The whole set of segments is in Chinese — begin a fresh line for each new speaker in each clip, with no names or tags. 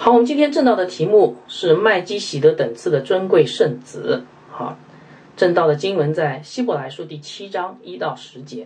好，我们今天正道的题目是麦基洗德等次的尊贵圣子。好，正道的经文在希伯来书第7章1到10节。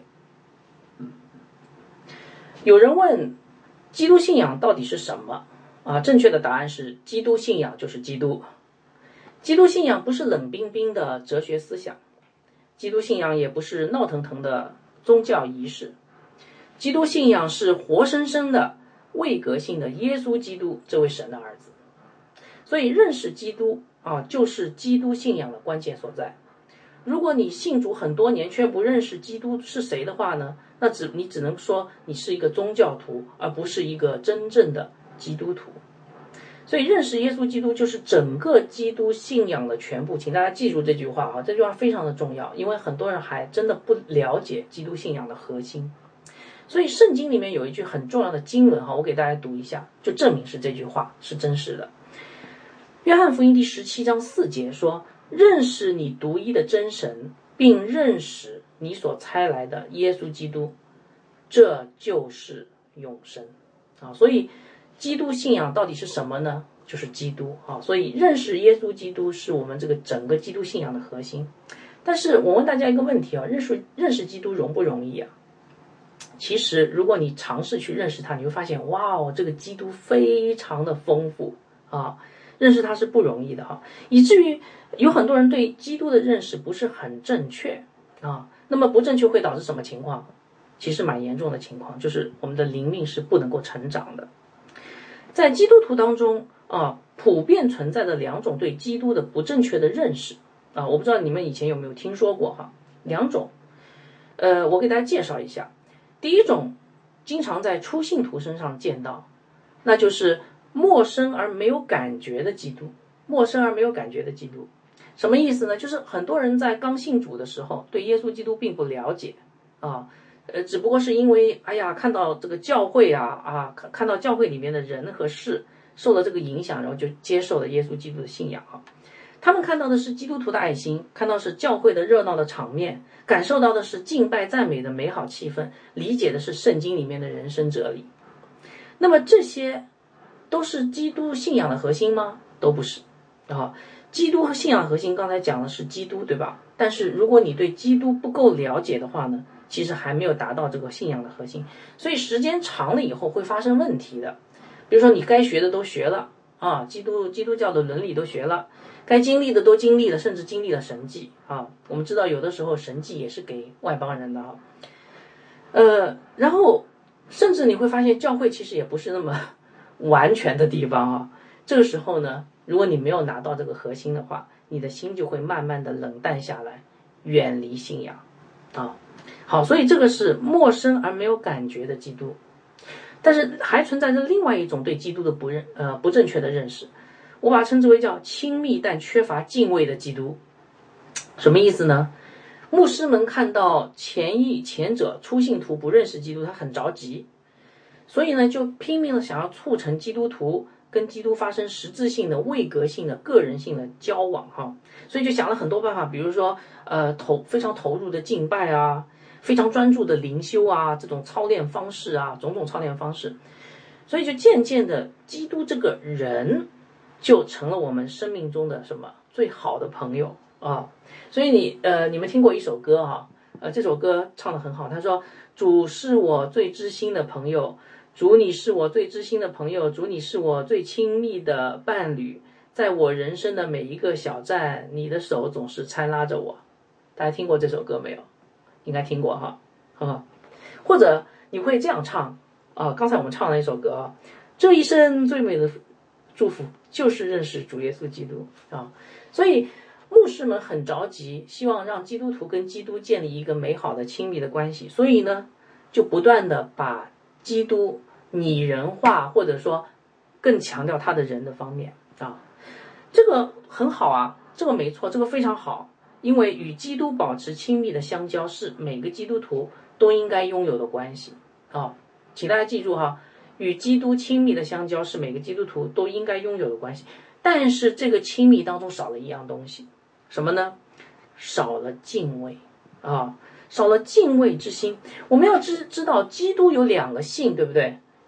有人问，基督信仰到底是什么？正确的答案是，基督信仰就是基督。基督信仰不是冷冰冰的哲学思想，基督信仰也不是闹腾腾的宗教仪式，基督信仰是活生生的位格性的耶稣基督这位神的儿子。所以认识基督就是基督信仰的关键所在。如果你信主很多年却不认识基督是谁的话呢，那你只能说你是一个宗教徒，而不是一个真正的基督徒。所以认识耶稣基督就是整个基督信仰的全部。请大家记住这句话，这句话非常的重要，因为很多人还真的不了解基督信仰的核心。所以圣经里面有一句很重要的经文，我给大家读一下，就证明是这句话是真实的。约翰福音第17章4节说，认识你独一的真神，并认识你所差来的耶稣基督，这就是永生。所以基督信仰到底是什么呢？就是基督。所以认识耶稣基督是我们这个整个基督信仰的核心。但是我问大家一个问题，认识基督容不容易啊？其实如果你尝试去认识他，你会发现这个基督非常的丰富认识他是不容易的以至于有很多人对基督的认识不是很正确那么不正确会导致什么情况？其实蛮严重的情况，就是我们的灵命是不能够成长的。在基督徒当中普遍存在的两种对基督的不正确的认识我不知道你们以前有没有听说过两种我给大家介绍一下。第一种经常在初信徒身上见到，那就是陌生而没有感觉的基督。陌生而没有感觉的基督什么意思呢？就是很多人在刚信主的时候对耶稣基督并不了解只不过是因为看到这个教会看到教会里面的人和事受了这个影响，然后就接受了耶稣基督的信仰他们看到的是基督徒的爱心，看到是教会的热闹的场面，感受到的是敬拜赞美的美好气氛，理解的是圣经里面的人生哲理。那么这些都是基督信仰的核心吗？都不是基督和信仰核心刚才讲的是基督，对吧？但是如果你对基督不够了解的话呢，其实还没有达到这个信仰的核心，所以时间长了以后会发生问题的。比如说你该学的都学了基督教的伦理都学了，该经历的都经历了，甚至经历了神迹我们知道有的时候神迹也是给外邦人的然后甚至你会发现教会其实也不是那么完全的地方这个时候呢，如果你没有拿到这个核心的话，你的心就会慢慢的冷淡下来，远离信仰好，所以这个是陌生而没有感觉的基督。但是还存在着另外一种对基督的不正确的认识，我把它称之为叫亲密但缺乏敬畏的基督。什么意思呢？牧师们看到前者初信徒不认识基督，他很着急，所以呢就拼命的想要促成基督徒跟基督发生实质性的位格性的个人性的交往所以就想了很多办法，比如说非常投入的敬拜非常专注的灵修这种操练方式种种操练方式。所以就渐渐的基督这个人就成了我们生命中的什么最好的朋友所以你们听过一首歌这首歌唱得很好，他说主是我最知心的朋友，主你是我最知心的朋友，主你是我最亲密的伴侣，在我人生的每一个小站，你的手总是搀拉着我。大家听过这首歌没有？应该听过或者你会这样唱刚才我们唱了一首歌这一生最美的祝福就是认识主耶稣基督所以牧师们很着急，希望让基督徒跟基督建立一个美好的亲密的关系，所以呢就不断的把基督拟人化，或者说更强调他的人的方面这个很好这个没错，这个非常好，因为与基督保持亲密的相交是每个基督徒都应该拥有的关系请大家记住与基督亲密的相交是每个基督徒都应该拥有的关系。但是这个亲密当中少了一样东西，什么呢？少了敬畏少了敬畏之心。我们要知道基督有两个性，对不对？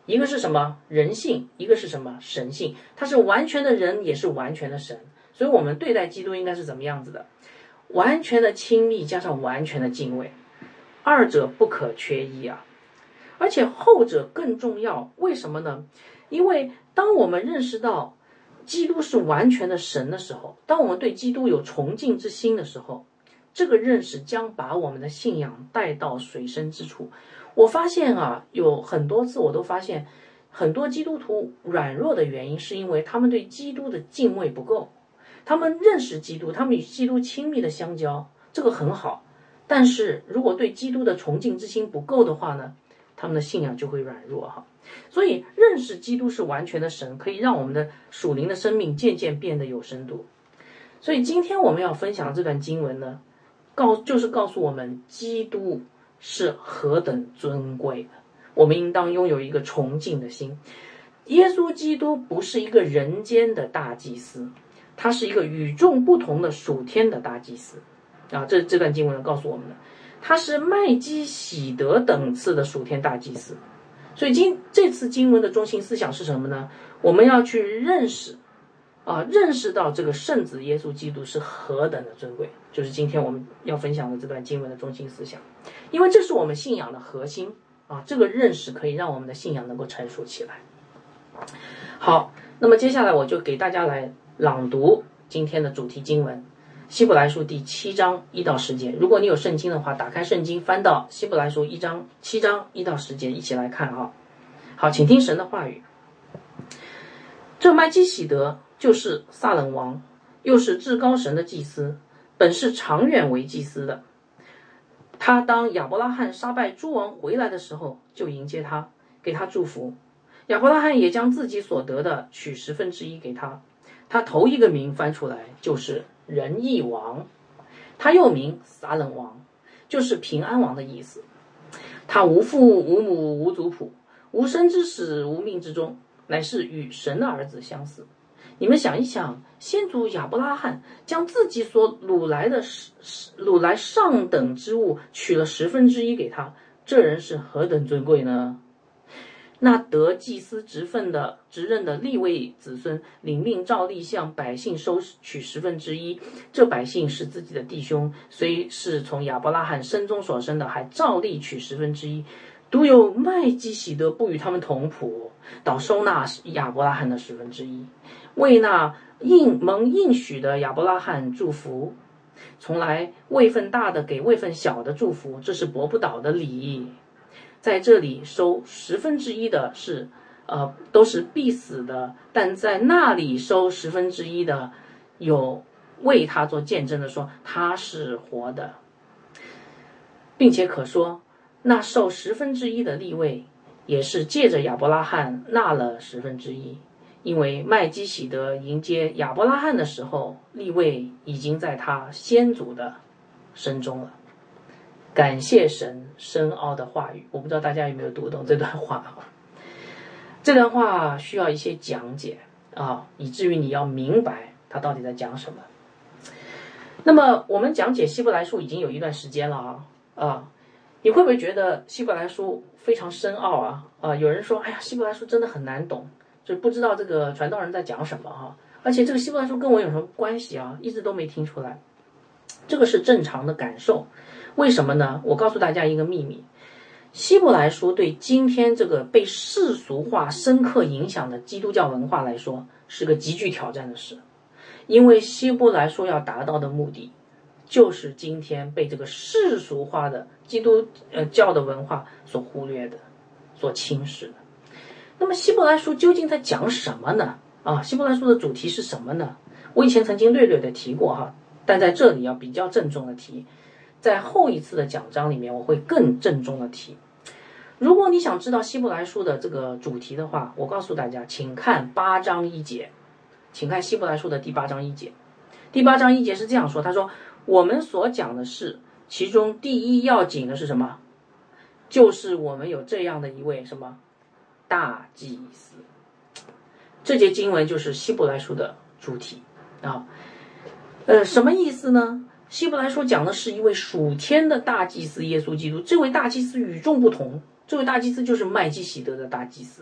一个是什么？人性，一个是什么？神性。他是完全的人，也是完全的神。所以我们对待基督应该是怎么样子的？完全的亲密加上完全的敬畏，二者不可缺一啊。而且后者更重要，为什么呢？因为当我们认识到基督是完全的神的时候，当我们对基督有崇敬之心的时候，这个认识将把我们的信仰带到水深之处。我发现啊，有很多次我都发现，很多基督徒软弱的原因是因为他们对基督的敬畏不够。他们认识基督，他们与基督亲密的相交，这个很好。但是如果对基督的崇敬之心不够的话呢，他们的信仰就会软弱哈。所以认识基督是完全的神，可以让我们的属灵的生命渐渐变得有深度。所以今天我们要分享这段经文呢，就是告诉我们基督是何等尊贵的，我们应当拥有一个崇敬的心。耶稣基督不是一个人间的大祭司，他是一个与众不同的属天的大祭司啊！这段经文告诉我们的，他是麦基喜德等次的属天大祭司。所以这次经文的中心思想是什么呢？我们要去认识到这个圣子耶稣基督是何等的尊贵，就是今天我们要分享的这段经文的中心思想。因为这是我们信仰的核心啊，这个认识可以让我们的信仰能够成熟起来。好，那么接下来我就给大家来朗读今天的主题经文，希伯来书第7章1到10节。如果你有圣经的话，打开圣经翻到希伯来书7章1到10节，一起来看哈。好，请听神的话语。这麦基喜德就是撒冷王，又是至高神的祭司，本是长远为祭司的。他当亚伯拉罕杀败诸王回来的时候，就迎接他，给他祝福。亚伯拉罕也将自己所得的取1/10给他。他头一个名翻出来就是仁义王，他又名撒冷王，就是平安王的意思。他无父无母无族谱，无生之始无命之终，乃是与神的儿子相似。你们想一想，先祖亚伯拉罕将自己所掳来上等之物取了1/10给他，这人是何等尊贵呢？那得祭司职任的利未子孙领命照例向百姓收取1/10，这百姓是自己的弟兄，虽是从亚伯拉罕生中所生的，还照例取1/10。独有麦基喜德不与他们同谱，倒收纳亚伯拉罕的1/10，为那蒙应许的亚伯拉罕祝福。从来位分大的给位分小的祝福，这是驳不倒的理。在这里收1/10的都是必死的，但在那里收1/10的，有为他做见证的说他是活的，并且可说那受1/10的利未也是借着亚伯拉罕纳了1/10，因为麦基喜德迎接亚伯拉罕的时候，利未已经在他先祖的身中了。感谢神深奥的话语，我不知道大家有没有读懂这段话。这段话需要一些讲解啊，以至于你要明白他到底在讲什么。那么我们讲解希伯来书已经有一段时间了你会不会觉得希伯来书非常深奥有人说，哎呀，希伯来书真的很难懂，就不知道这个传道人在讲什么而且这个希伯来书跟我有什么关系一直都没听出来。这个是正常的感受。为什么呢？我告诉大家一个秘密，希伯来书对今天这个被世俗化深刻影响的基督教文化来说是个极具挑战的事。因为希伯来书要达到的目的就是今天被这个世俗化的基督教的文化所忽略的，所轻视的。那么希伯来书究竟在讲什么呢？希伯来书的主题是什么呢？我以前曾经略略的提过但在这里要比较郑重的提，在后一次的讲章里面我会更郑重的提。如果你想知道希伯来书的这个主题的话，我告诉大家，请看8章1节，请看希伯来书的第8章1节。第8章1节是这样说，他说我们所讲的是其中第一要紧的是什么？就是我们有这样的一位什么大祭司。这节经文就是希伯来书的主题什么意思呢？希伯来书讲的是一位属天的大祭司耶稣基督，这位大祭司与众不同，这位大祭司就是麦基喜德的大祭司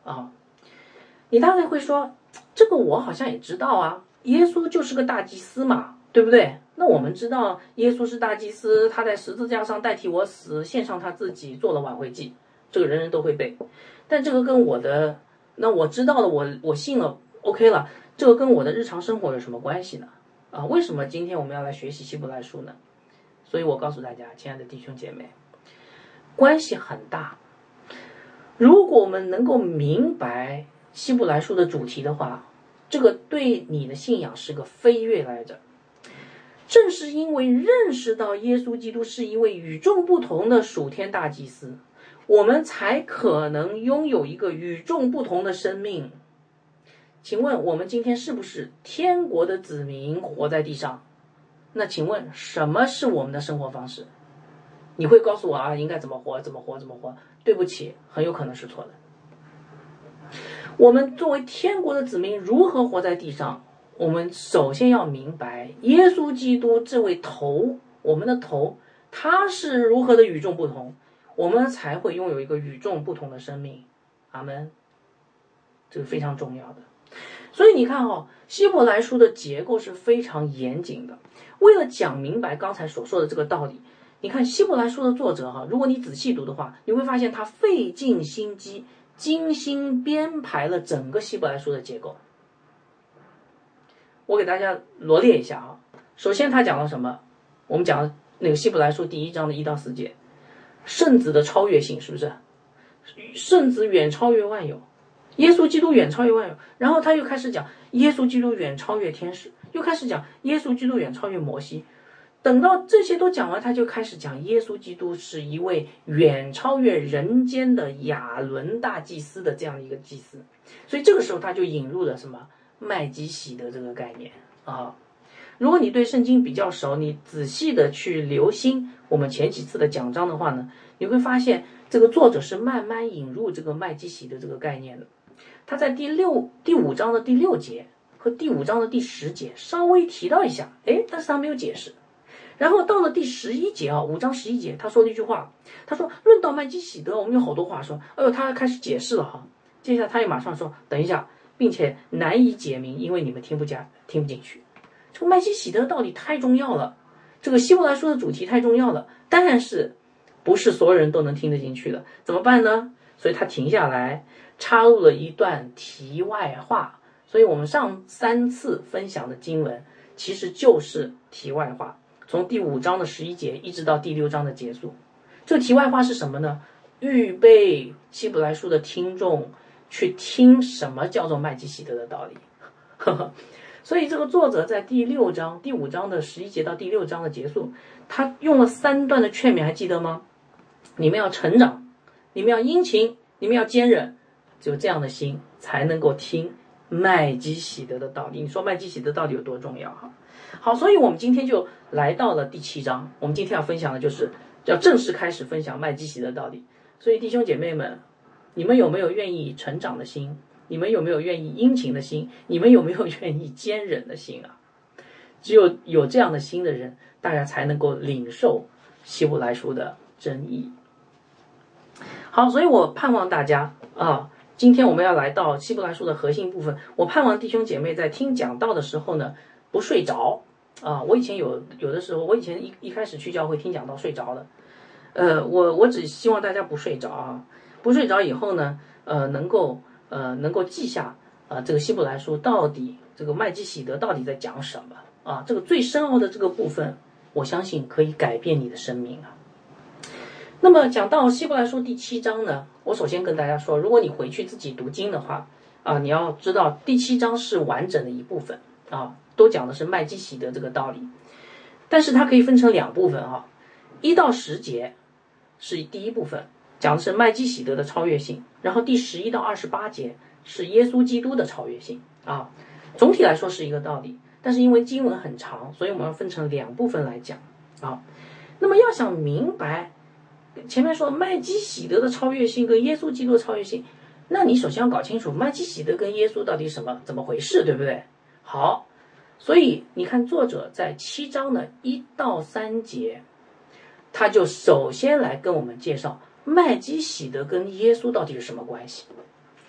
啊。你大概会说，这个我好像也知道啊，耶稣就是个大祭司嘛，对不对？那我们知道耶稣是大祭司，他在十字架上代替我死，献上他自己，做了挽回祭，这个人人都会背。但这个跟我的，那我知道了，我信了 OK 了，这个跟我的日常生活有什么关系呢？啊，为什么今天我们要来学习希伯来书呢？所以我告诉大家，亲爱的弟兄姐妹，关系很大。如果我们能够明白希伯来书的主题的话，这个对你的信仰是个飞跃来着。正是因为认识到耶稣基督是一位与众不同的属天大祭司，我们才可能拥有一个与众不同的生命。请问我们今天是不是天国的子民，活在地上？那请问什么是我们的生活方式？你会告诉我啊，应该怎么活，怎么活，怎么活？对不起，很有可能是错的。我们作为天国的子民，如何活在地上？我们首先要明白，耶稣基督这位头，我们的头，他是如何的与众不同，我们才会拥有一个与众不同的生命。阿们。这个非常重要的。所以你看希伯来书的结构是非常严谨的。为了讲明白刚才所说的这个道理，你看希伯来书的作者如果你仔细读的话，你会发现他费尽心机，精心编排了整个希伯来书的结构。我给大家罗列一下首先他讲了什么？我们讲了那个希伯来书第1章的1到4节，圣子的超越性，是不是？圣子远超越万有，耶稣基督远超越万有。然后他又开始讲耶稣基督远超越天使，又开始讲耶稣基督远超越摩西。等到这些都讲完，他就开始讲耶稣基督是一位远超越人间的亚伦大祭司的这样的一个祭司。所以这个时候他就引入了什么？麦基洗德这个概念啊。如果你对圣经比较熟，你仔细的去留心我们前几次的讲章的话呢，你会发现这个作者是慢慢引入这个麦基洗德这个概念的。他在第5章的第6节和第5章的第10节稍微提到一下，但是他没有解释。然后到了第11节5章11节，他说了一句话，他说论到麦基洗德，我们有好多话说，他开始解释了接下来他也马上说，等一下，并且难以解明，因为你们听不进去。这个麦基洗德道理太重要了，这个希伯来书的主题太重要了，但是不是所有人都能听得进去的，怎么办呢？所以他停下来插入了一段题外话。所以我们上3次分享的经文其实就是题外话，从第5章的11节一直到第6章的结束。这个题外话是什么呢？预备希伯来书的听众去听什么叫做麦基洗德的道理。所以这个作者在第5章的11节到第6章的结束，他用了3段的劝勉，还记得吗？你们要成长，你们要殷勤，你们要坚忍，只有这样的心才能够听麦基洗德的道理。你说麦基洗德到底有多重要好，所以我们今天就来到了第7章，我们今天要分享的就是要正式开始分享麦基洗德的道理。所以弟兄姐妹们，你们有没有愿意成长的心？你们有没有愿意殷勤的心？你们有没有愿意坚忍的心啊？只有这样的心的人，大家才能够领受希伯来书的真意。好，所以我盼望大家今天我们要来到希伯来书的核心部分。我盼望弟兄姐妹在听讲道的时候呢，不睡着我以前有的时候，我以前一开始去教会听讲道睡着了。我只希望大家不睡着不睡着以后呢，能够记下这个希伯来书到底这个麦基洗德到底在讲什么这个最深奥的这个部分，我相信可以改变你的生命那么讲到希伯来书第7章呢，我首先跟大家说，如果你回去自己读经的话你要知道第7章是完整的一部分都讲的是麦基洗德这个道理，但是它可以分成2部分1到10节是第一部分，讲的是麦基洗德的超越性，然后第11到28节是耶稣基督的超越性总体来说是一个道理，但是因为经文很长，所以我们要分成2部分来讲那么要想明白前面说麦基洗德的超越性跟耶稣基督的超越性，那你首先要搞清楚麦基洗德跟耶稣到底怎么回事，对不对？好，所以你看作者在7章的1到3节，他就首先来跟我们介绍麦基洗德跟耶稣到底是什么关系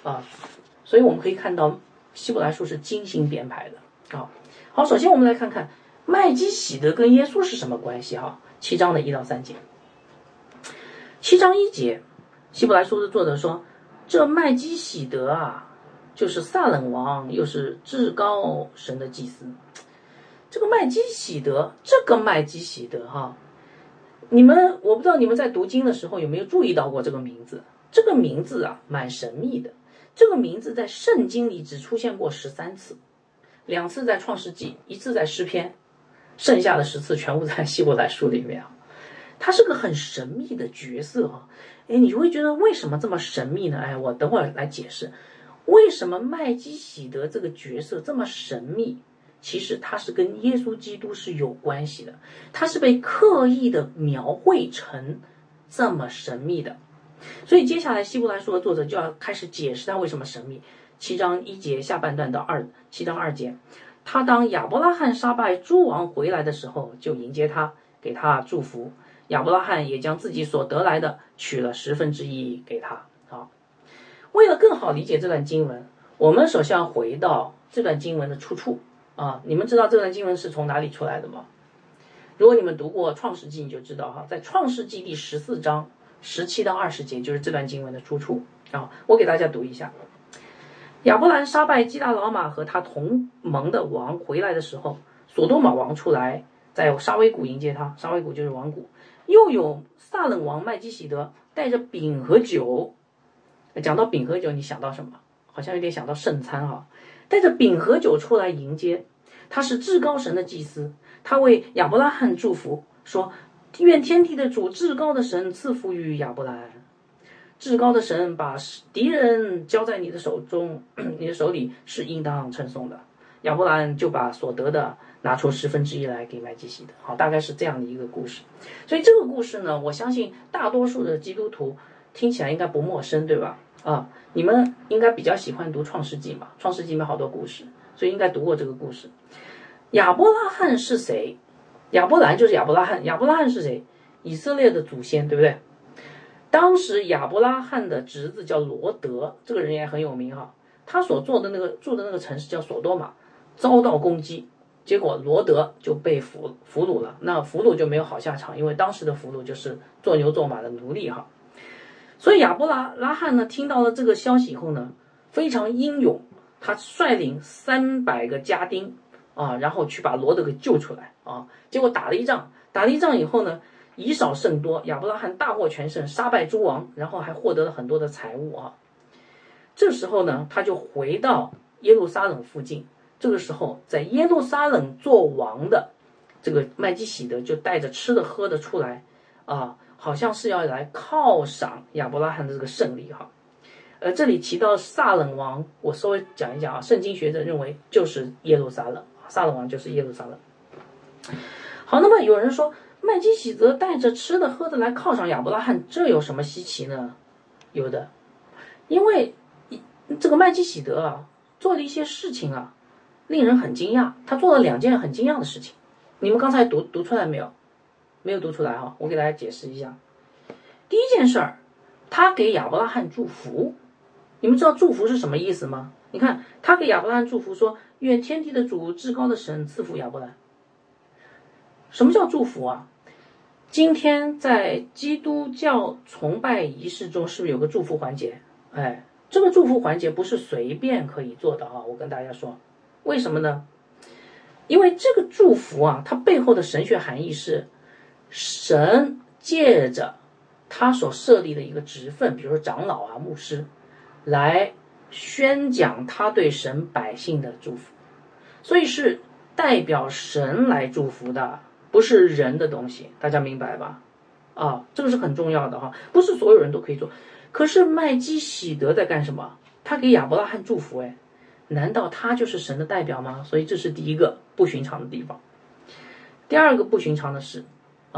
啊。所以我们可以看到希伯来书是精心编排的啊。好，首先我们来看看麦基洗德跟耶稣是什么关系哈？7章的1到3节。7章1节，希伯来书的作者说，这麦基洗德啊，就是撒冷王，又是至高神的祭司。这个麦基洗德，哈，我不知道你们在读经的时候有没有注意到过这个名字？这个名字啊，蛮神秘的。这个名字在圣经里只出现过13次，2次在创世纪，1次在诗篇，剩下的10次全部在希伯来书里面啊。他是个很神秘的角色啊。你会觉得为什么这么神秘呢？我等会儿来解释为什么麦基洗德这个角色这么神秘。其实他是跟耶稣基督是有关系的，他是被刻意的描绘成这么神秘的。所以接下来希伯来书的作者就要开始解释他为什么神秘。7章1节下半段到7章2节，他当亚伯拉罕杀败诸王回来的时候，就迎接他，给他祝福。亚伯拉罕也将自己所得来的取了1/10给他。好，为了更好理解这段经文，我们首先要回到这段经文的出处啊。你们知道这段经文是从哪里出来的吗？如果你们读过创世纪，你就知道哈，在创世纪第14章17到20节就是这段经文的出处啊。我给大家读一下。亚伯兰杀败基大老马和他同盟的王回来的时候，所多玛王出来，在沙威谷迎接他，沙威谷就是王谷。又有撒冷王麦基洗德带着饼和酒。讲到饼和酒，你想到什么？好像有点想到圣餐哈。带着饼和酒出来迎接，他是至高神的祭司，他为亚伯拉罕祝福，说愿天地的主至高的神赐福于亚伯兰。至高的神把敌人交在你的手中，你的手里是应当称颂的。亚伯兰就把所得的拿出1/10来给麦基洗德。好，大概是这样的一个故事。所以这个故事呢，我相信大多数的基督徒听起来应该不陌生，对吧？你们应该比较喜欢读创世纪嘛，创世纪里面好多故事，所以应该读过这个故事。亚伯拉罕是谁？亚伯兰就是亚伯拉罕。亚伯拉罕是谁？以色列的祖先，对不对？当时亚伯拉罕的侄子叫罗德，这个人也很有名哈。他所住的那个城市叫所多玛，遭到攻击，结果罗德就被俘虏了。那俘虏就没有好下场，因为当时的俘虏就是做牛做马的奴隶哈。所以亚伯拉罕呢，听到了这个消息以后呢，非常英勇，他率领300个家丁啊，然后去把罗德给救出来啊。结果打了一仗以后呢，以少胜多，亚伯拉罕大获全胜，杀败诸王，然后还获得了很多的财物啊。这时候呢，他就回到耶路撒冷附近。这个时候，在耶路撒冷做王的这个麦基洗德就带着吃的喝的出来啊，好像是要来犒赏亚伯拉罕的这个胜利哈。这里提到撒冷王，我稍微讲一讲啊。圣经学者认为就是耶路撒冷，撒冷王就是耶路撒冷。好，那么有人说麦基洗德带着吃的喝的来犒赏亚伯拉罕，这有什么稀奇呢？有的，因为这个麦基洗德啊，做了一些事情啊，令人很惊讶。他做了2件很惊讶的事情，你们刚才读出来没有？没有读出来哈，我给大家解释一下。第一件事儿，他给亚伯拉罕祝福。你们知道祝福是什么意思吗？你看，他给亚伯拉罕祝福说，愿天地的主至高的神赐福亚伯兰。什么叫祝福啊？今天在基督教崇拜仪式中是不是有个祝福环节？这个祝福环节不是随便可以做的啊，我跟大家说。为什么呢？因为这个祝福啊，它背后的神学含义是神借着他所设立的一个职分，比如说长老啊、牧师，来宣讲他对神百姓的祝福，所以是代表神来祝福的，不是人的东西，大家明白吧？这个是很重要的哈，不是所有人都可以做。可是麦基洗德在干什么？他给亚伯拉罕祝福，难道他就是神的代表吗？所以这是第一个不寻常的地方。第二个不寻常的是，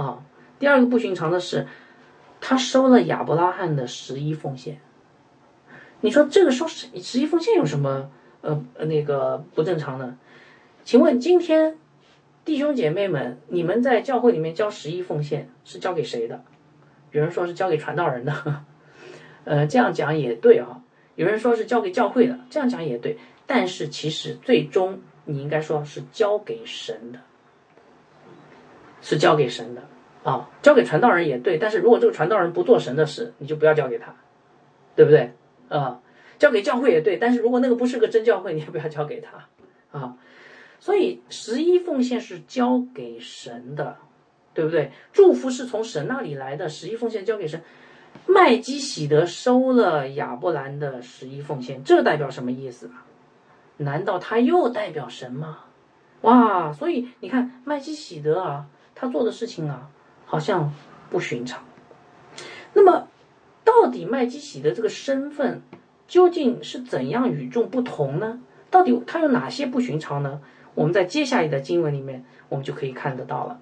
他收了亚伯拉罕的11奉献。你说这个收11奉献有什么不正常呢？请问今天弟兄姐妹们，你们在教会里面交11奉献是交给谁的？有人说是交给传道人的。这样讲也对啊， 有人说是交给教会的，这样讲也对，但是其实最终你应该说是交给神的，是交给神的啊，交给传道人也对，但是如果这个传道人不做神的事，你就不要交给他，对不对啊？交给教会也对，但是如果那个不是个真教会，你也不要交给他啊。所以11奉献是交给神的，对不对？祝福是从神那里来的，11奉献交给神。麦基喜德收了亚伯兰的11奉献，这代表什么意思啊？难道他又代表神吗？哇，所以你看麦基喜德啊，他做的事情啊，好像不寻常。那么，到底麦基喜德这个身份究竟是怎样与众不同呢？到底他有哪些不寻常呢？我们在接下来的经文里面，我们就可以看得到了。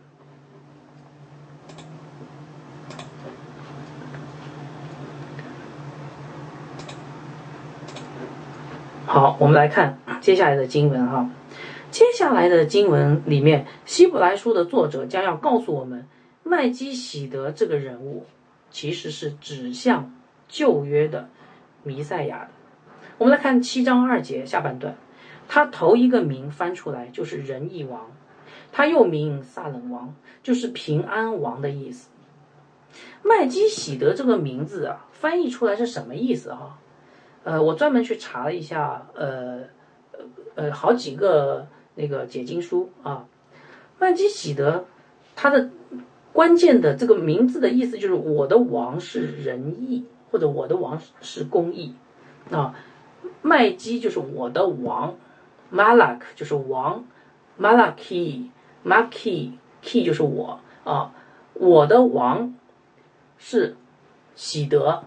好，我们来看接下来的经文哈。接下来的经文里面，希伯来书的作者将要告诉我们，麦基喜德这个人物其实是指向旧约的弥赛亚的。我们来看7章2节下半段，他头一个名翻出来就是仁义王，他又名撒冷王，就是平安王的意思。麦基喜德这个名字啊，翻译出来是什么意思哈？我专门去查了一下，好几个那个解经书啊。麦基喜德他的关键的这个名字的意思就是我的王是仁义，或者我的王是公义啊。麦基就是我的王 ，Malak 就是王 ，Malaki key 就是我啊，我的王是喜德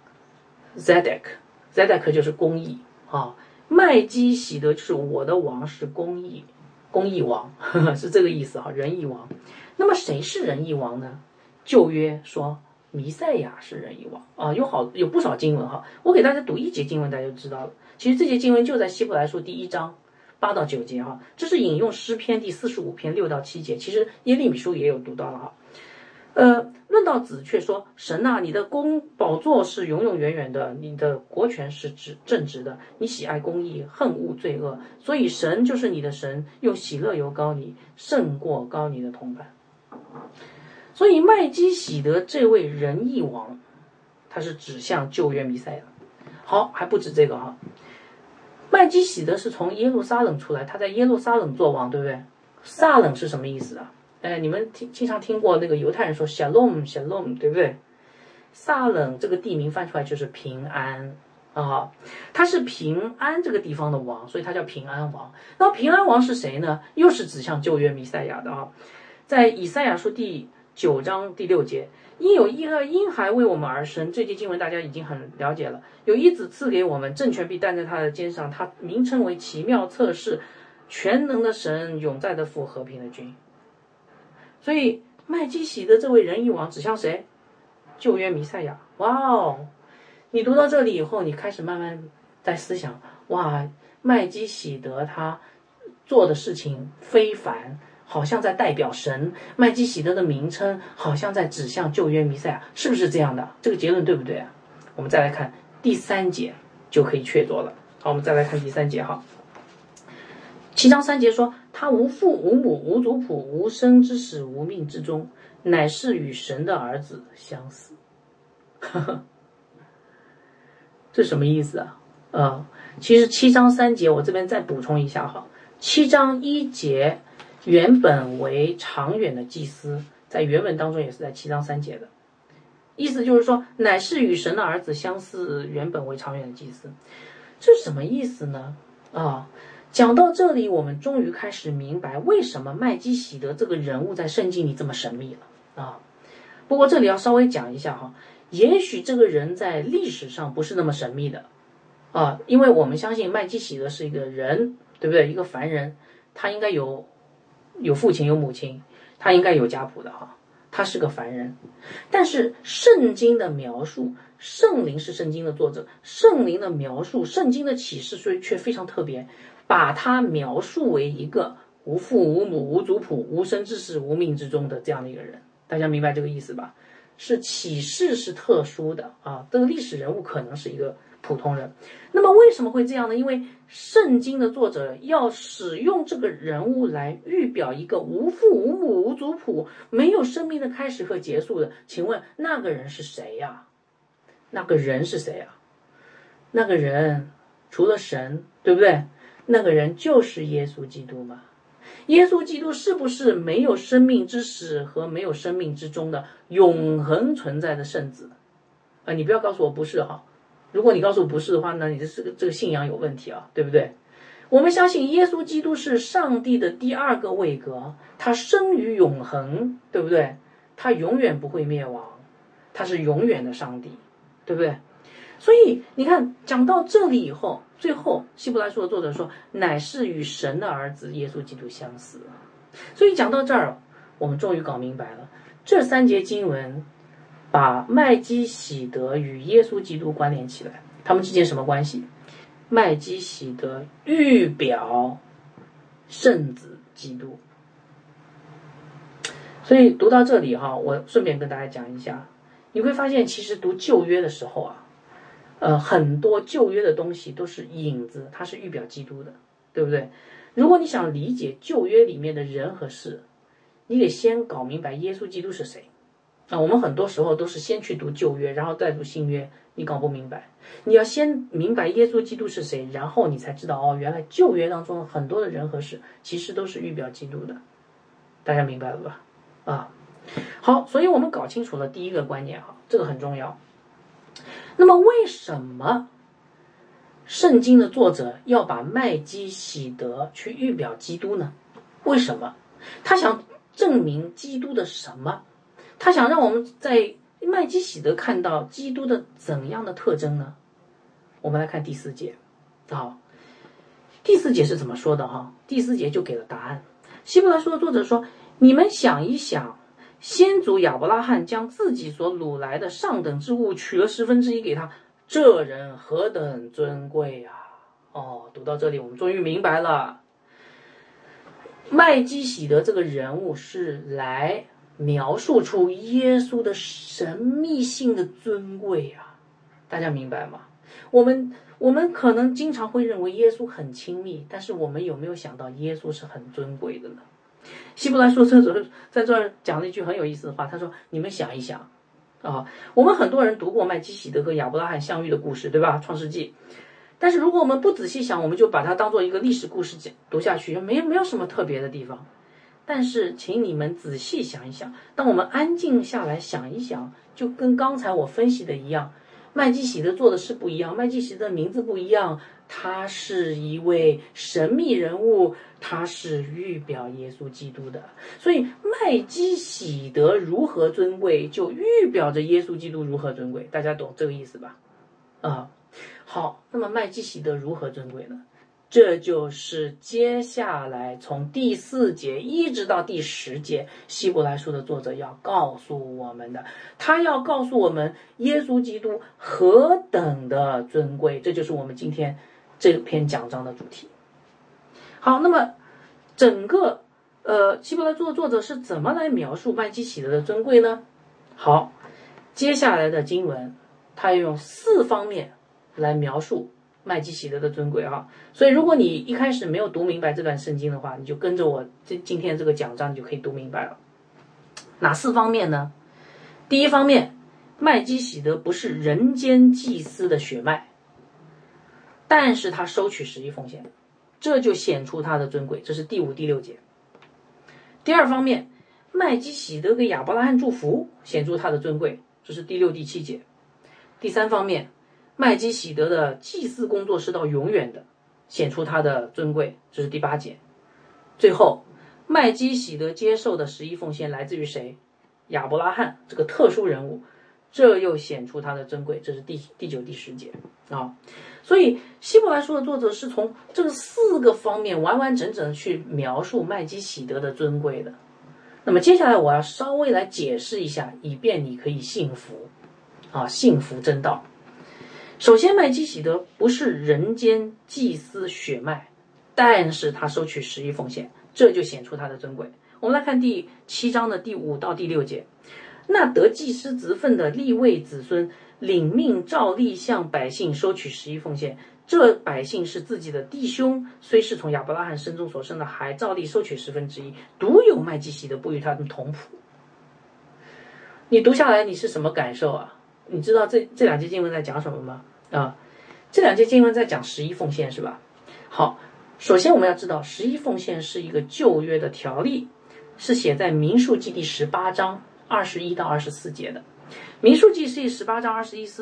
Zedek 就是公义啊，麦基喜德就是我的王是公义王，是这个意思哈，仁义王。那么谁是仁义王呢？旧约说弥赛亚是仁义王啊，有不少经文哈，我给大家读一节经文，大家就知道了。其实这节经文就在希伯来书第1章8到9节哈，这是引用诗篇第45篇6到7节，其实耶利米书也有读到了哈。论到子却说，神啊，你的宝座是永永远远的，你的国权是正直的，你喜爱公义，恨恶罪恶，所以神就是你的神，用喜乐油膏你，胜过膏你的同伴。所以麦基喜德这位仁义王，他是指向旧约弥赛亚。好，还不止这个哈，麦基喜德是从耶路撒冷出来，他在耶路撒冷做王，对不对？撒冷是什么意思啊？你们经常听过那个犹太人说 Shalom， 对不对？撒冷这个地名翻出来就是平安啊，他是平安这个地方的王，所以他叫平安王。那平安王是谁呢？又是指向旧约弥赛亚的啊。在以赛亚书第9章第6节，因有一个婴孩为我们而生，这节经文大家已经很了解了。有一子赐给我们，政权必担在他的肩上，他名称为奇妙策士，全能的神，永在的父，和平的君。所以麦基喜德这位仁义王指向谁？旧约弥赛亚。哇哦，你读到这里以后，你开始慢慢在思想，哇，麦基喜德他做的事情非凡，好像在代表神，麦基喜德的名称好像在指向旧约弥赛亚，是不是这样的？这个结论对不对啊？我们再来看第3节就可以确凿了。好，我们再来看第3节哈。7章3节说，他无父无母无族谱无生之始无命之终，乃是与神的儿子相似。这什么意思啊？其实7章3节我这边再补充一下哈。7章1节原本为长远的祭司，在原文当中也是在7章3节的，意思就是说乃是与神的儿子相似，原本为长远的祭司。这是什么意思呢？讲到这里，我们终于开始明白为什么麦基喜德这个人物在圣经里这么神秘了啊。不过这里要稍微讲一下哈，也许这个人在历史上不是那么神秘的啊，因为我们相信麦基喜德是一个人，对不对？一个凡人，他应该有父亲有母亲，他应该有家谱的哈，他是个凡人。但是圣经的描述，圣灵是圣经的作者，圣灵的描述，圣经的启示却非常特别，把他描述为一个无父无母无族谱无生之始无命之终的这样的一个人。大家明白这个意思吧？是启示是特殊的啊，这个历史人物可能是一个普通人。那么为什么会这样呢？因为圣经的作者要使用这个人物来预表一个无父无母无族谱，没有生命的开始和结束的。请问那个人是谁呀？那个人是谁呀？那个人除了神，对不对？那个人就是耶稣基督嘛。耶稣基督是不是没有生命之始和没有生命之终的永恒存在的圣子？你不要告诉我不是哈。如果你告诉我不是的话呢，你这个信仰有问题啊，对不对？我们相信耶稣基督是上帝的第二个位格，他生于永恒，对不对？他永远不会灭亡，他是永远的上帝，对不对？所以你看，讲到这里以后，最后希伯来书的作者说，乃是与神的儿子耶稣基督相似。所以讲到这儿，我们终于搞明白了，这3节经文把麦基洗德与耶稣基督关联起来，他们之间什么关系？麦基洗德预表圣子基督。所以读到这里哈，我顺便跟大家讲一下，你会发现其实读旧约的时候啊，很多旧约的东西都是影子，它是预表基督的，对不对？如果你想理解旧约里面的人和事，你得先搞明白耶稣基督是谁。我们很多时候都是先去读旧约，然后再读新约，你搞不明白。你要先明白耶稣基督是谁，然后你才知道原来旧约当中很多的人和事其实都是预表基督的。大家明白了吧？好，所以我们搞清楚了第一个观念这个很重要。那么为什么圣经的作者要把麦基洗德去预表基督呢？为什么？他想证明基督的什么？他想让我们在麦基洗德看到基督的怎样的特征呢？我们来看第4节。第4节是怎么说的第4节就给了答案。希伯来书的作者说，你们想一想，先祖亚伯拉罕将自己所掳来的上等之物取了1/10给他，这人何等尊贵读到这里我们终于明白了，麦基洗德这个人物是来描述出耶稣的神秘性的尊贵大家明白吗？我们可能经常会认为耶稣很亲密，但是我们有没有想到耶稣是很尊贵的呢？希伯来书作者在这儿讲了一句很有意思的话，他说，你们想一想我们很多人读过麦基洗德和亚伯拉罕相遇的故事，对吧？创世纪。但是如果我们不仔细想，我们就把它当做一个历史故事读下去，没有什么特别的地方。但是请你们仔细想一想，当我们安静下来想一想，就跟刚才我分析的一样，麦基洗德做的事不一样，麦基洗德的名字不一样，他是一位神秘人物，他是预表耶稣基督的。所以麦基洗德如何尊贵，就预表着耶稣基督如何尊贵。大家懂这个意思吧？好，那么麦基洗德如何尊贵呢？这就是接下来从第4节一直到第10节希伯来书的作者要告诉我们的，他要告诉我们耶稣基督何等的尊贵，这就是我们今天这篇讲章的主题。好，那么整个希伯来书的作者是怎么来描述麦基洗德的尊贵呢？好，接下来的经文他要用4方面来描述麦基洗德的尊贵所以如果你一开始没有读明白这段圣经的话，你就跟着我今天这个讲章，你就可以读明白了。哪4方面呢？第一方面，麦基洗德不是人间祭司的血脉，但是他收取10亿奉献，这就显出他的尊贵，这是第5、第6节。第二方面，麦基洗德给亚伯拉罕祝福，显出他的尊贵，这是第6、第7节。第三方面，麦基洗德的祭祀工作是到永远的，显出他的尊贵，这是第8节。最后，麦基洗德接受的10亿奉献来自于谁？亚伯拉罕这个特殊人物，这又显出他的尊贵，这是第9、第10节所以希伯来书的作者是从这4个方面完完整整去描述麦基洗德的尊贵的。那么接下来我要稍微来解释一下，以便你可以信服信服真道。首先，麦基洗德不是人间祭司血脉，但是他收取10亿奉献，这就显出他的尊贵。我们来看第7章的第5到第6节。那得祭司职分的利未子孙， 领命照例向百姓收取十一奉献。这百姓是自己的弟兄，虽是从亚伯拉罕生中所生的，还照例收取1/10，独有麦基洗德不与他们同谱。你读下来你是什么感受啊？你知道这两节经文在讲什么吗？这两节经文在讲十一奉献是吧？好，首先我们要知道十一奉献是一个旧约的条例，是写在民数记第18章21到24节的。民数记是18章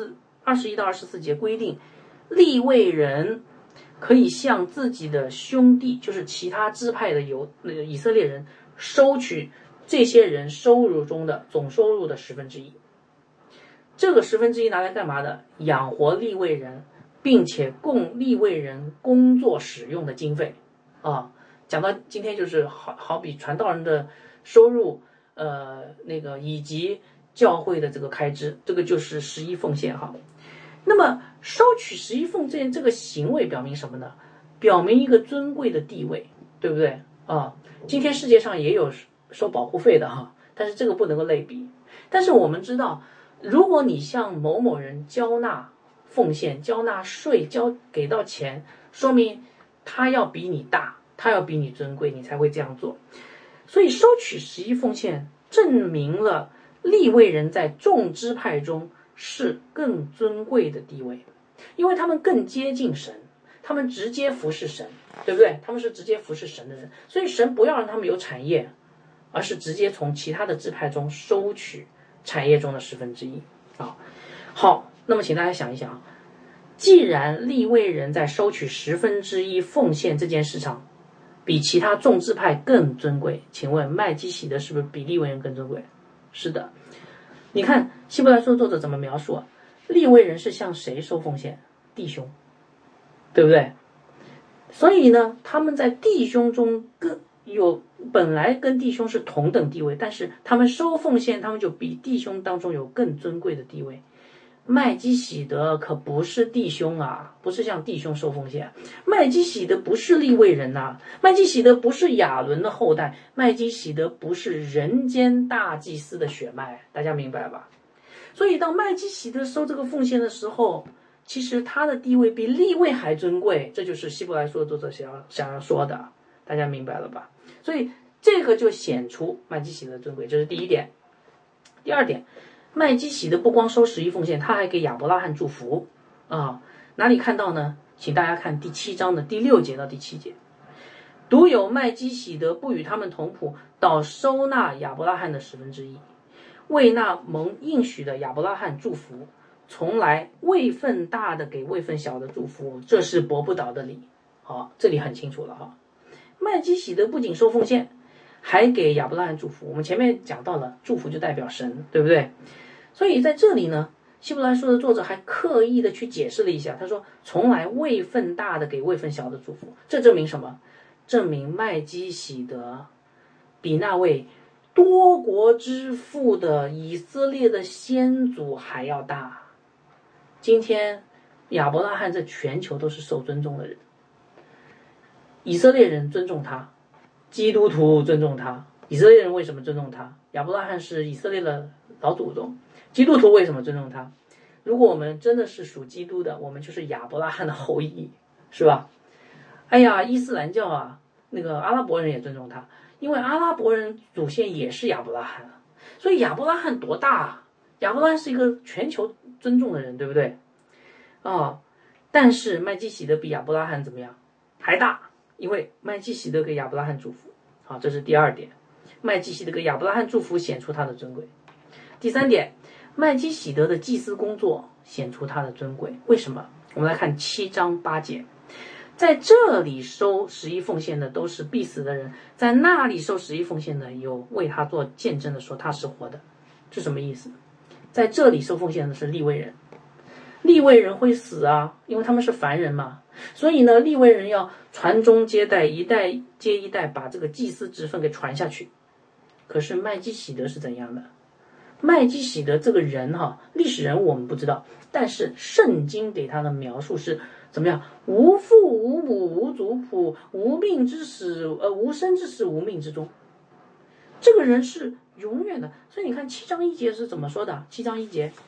21到24节规定，利未人可以向自己的兄弟，就是其他支派的以色列人，收取这些人收入中的总收入的1/10。这个1/10拿来干嘛的？养活利未人，并且供利未人工作使用的经费啊。讲到今天就是好比传道人的收入，以及教会的这个开支，这个就是十一奉献哈。那么收取十一奉献这个行为表明什么呢？表明一个尊贵的地位，对不对啊？今天世界上也有收保护费的哈，但是这个不能够类比。但是我们知道，如果你向某某人交纳奉献、交纳税、给到钱，说明他要比你大，他要比你尊贵，你才会这样做。所以收取十一奉献证明了利未人在众支派中是更尊贵的地位，因为他们更接近神，他们直接服侍神，对不对？他们是直接服侍神的人，所以神不要让他们有产业，而是直接从其他的支派中收取产业中的1/10啊。好，那么请大家想一想，既然利未人在收取1/10奉献这件事上比其他众支派更尊贵，请问麦基洗德是不是比利未人更尊贵？是的。你看希伯来书的作者怎么描述啊？利未人是向谁收奉献？弟兄，对不对？所以呢，他们在弟兄中本来跟弟兄是同等地位，但是他们收奉献，他们就比弟兄当中有更尊贵的地位。麦基洗德可不是弟兄啊，不是向弟兄收奉献。麦基洗德不是利未人呐，麦基洗德不是亚伦的后代，麦基洗德不是人间大祭司的血脉，大家明白吧？所以当麦基洗德收这个奉献的时候，其实他的地位比利未还尊贵，这就是希伯来书的作者想要说的，大家明白了吧？所以这个就显出麦基洗德的尊贵，这是第一点。第二点，麦基洗德不光收十一奉献，他还给亚伯拉罕祝福啊。哪里看到呢？请大家看第7章的第6节到第7节。独有麦基洗德不与他们同谱，倒收纳亚伯拉罕的1/10，为那蒙应许的亚伯拉罕祝福，从来位分大的给位分小的祝福，这是驳不倒的理。好，这里很清楚了哈。麦基洗德不仅收奉献，还给亚伯拉罕祝福。我们前面讲到了，祝福就代表神，对不对？所以在这里呢，希伯来书的作者还刻意的去解释了一下，他说从来位分大的给位分小的祝福，这证明什么？证明麦基洗德比那位多国之父的以色列的先祖还要大。今天亚伯拉罕在全球都是受尊重的人，以色列人尊重他，基督徒尊重他。以色列人为什么尊重他？亚伯拉罕是以色列的老祖宗。基督徒为什么尊重他？如果我们真的是属基督的，我们就是亚伯拉罕的后裔，是吧？哎呀，伊斯兰教啊，那个阿拉伯人也尊重他，因为阿拉伯人祖先也是亚伯拉罕，所以亚伯拉罕多大啊？亚伯拉罕是一个全球尊重的人，对不对？但是麦基洗德比亚伯拉罕怎么样？还大，因为麦基洗德给亚伯拉罕祝福。好，这是第二点，麦基洗德给亚伯拉罕祝福显出他的尊贵。第三点，麦基洗德的祭司工作显出他的尊贵。为什么？我们来看7章8节。在这里收十一奉献的都是必死的人，在那里收十一奉献的有为他做见证的说他是活的。这什么意思？在这里收奉献的是利未人，利未人会死啊，因为他们是凡人嘛，所以呢，利未人要传宗接代，一代接一代把这个祭司职分给传下去。可是麦基洗德是怎样的？麦基洗德这个人历史人物我们不知道，但是圣经给他的描述是怎么样？无父无母无族谱，无命之始，无生之始，无命之终。这个人是永远的。所以你看7章1节是怎么说的？7章1节，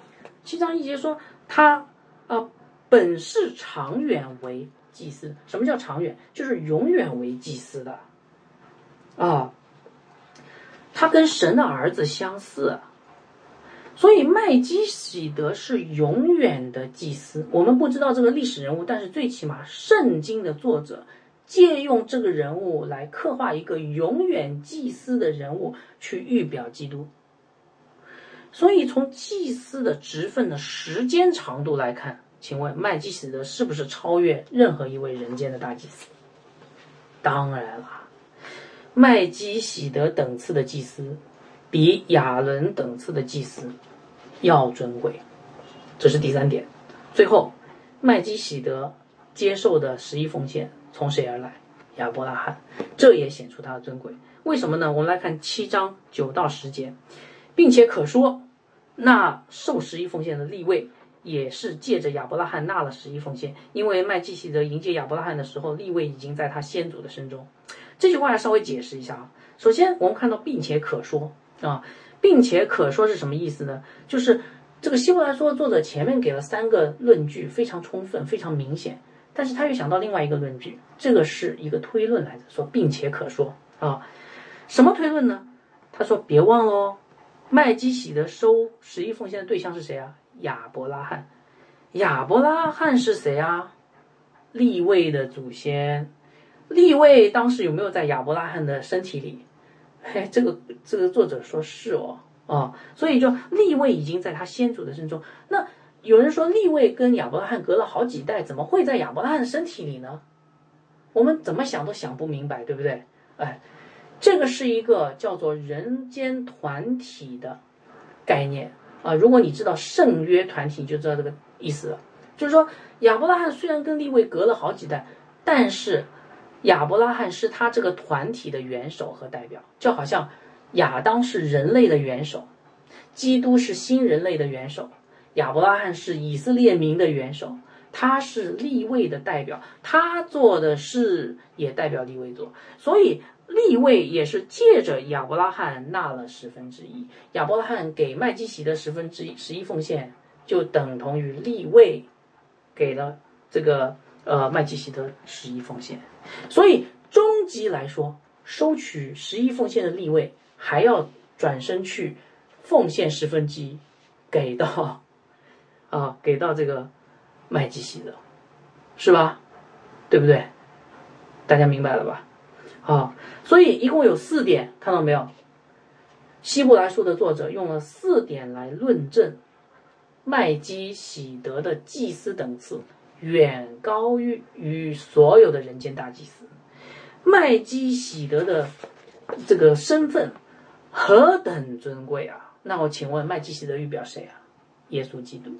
7章1节说他本是长远为祭司。什么叫长远？就是永远为祭司的啊。他跟神的儿子相似，所以麦基洗德是永远的祭司。我们不知道这个历史人物，但是最起码圣经的作者借用这个人物来刻画一个永远祭司的人物，去预表基督。所以从祭司的职分的时间长度来看，请问麦基洗德是不是超越任何一位人间的大祭司？当然了，麦基洗德等次的祭司比亚伦等次的祭司要尊贵，这是第3点。最后，麦基洗德接受的11奉献从谁而来？亚伯拉罕，这也显出他的尊贵。为什么呢？我们来看7章9到10节，并且可说，那受11奉献的利未也是借着亚伯拉罕纳了11奉献，因为麦基洗德迎接亚伯拉罕的时候，利未已经在他先祖的身中。这句话要稍微解释一下啊。首先，我们看到并且可说啊，并且可说是什么意思呢？就是这个希伯来书作者前面给了3个论据，非常充分，非常明显，但是他又想到另外一个论据，这个是一个推论来的，说并且可说啊。什么推论呢？他说别忘了麦基洗德收11奉献的对象是谁啊？亚伯拉罕。亚伯拉罕是谁啊？利未的祖先。利未当时有没有在亚伯拉罕的身体里？这个作者说是所以就利未已经在他先祖的身中。那有人说利未跟亚伯拉罕隔了好几代，怎么会在亚伯拉罕的身体里呢？我们怎么想都想不明白，对不对？这个是一个叫做人间团体的概念啊。如果你知道圣约团体，你就知道这个意思了。就是说，亚伯拉罕虽然跟利未隔了好几代，但是亚伯拉罕是他这个团体的元首和代表，就好像亚当是人类的元首，基督是新人类的元首，亚伯拉罕是以色列民的元首，他是利未的代表，他做的事也代表利未做，所以利未也是借着亚伯拉罕纳了1/10。亚伯拉罕给麦基洗德11奉献，就等同于利未给了这个麦基洗德11奉献。所以终极来说，收取11奉献的利未还要转身去奉献1/10给到这个麦基洗德，是吧？对不对？大家明白了吧？所以一共有4点，看到没有？希伯来书的作者用了4点来论证麦基洗德的祭司等次远高于所有的人间大祭司。麦基洗德的这个身份何等尊贵啊！那我请问麦基洗德预表谁啊？耶稣基督。